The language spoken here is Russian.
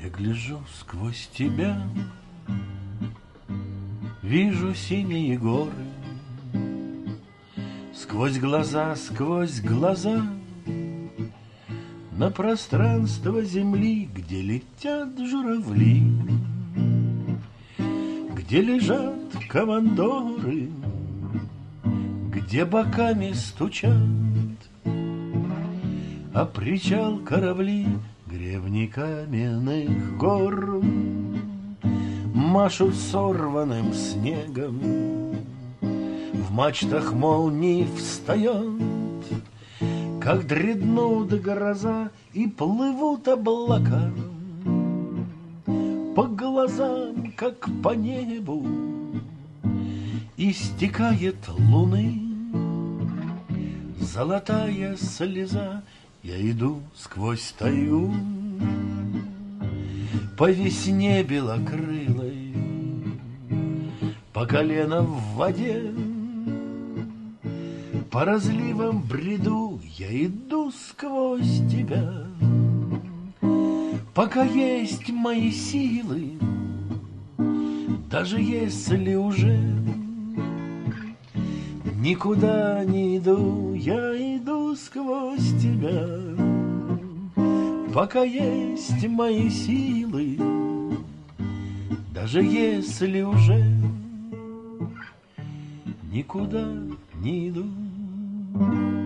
Я гляжу сквозь тебя, вижу синие горы. Сквозь глаза на пространство земли, где летят журавли, где лежат командоры, где боками стучат, а причал корабли гребни каменных гор машут сорванным снегом. В мачтах молнии встает, как дредноут гроза, и плывут облака по глазам, как по небу, истекает луны золотая слеза. Я иду сквозь тайгу по весне белокрылой, по колено в воде, по разливам бреду. Я иду сквозь тебя, пока есть мои силы, даже если уже никуда не иду. Я иду сквозь тебя, пока есть мои силы, даже если уже никуда не иду.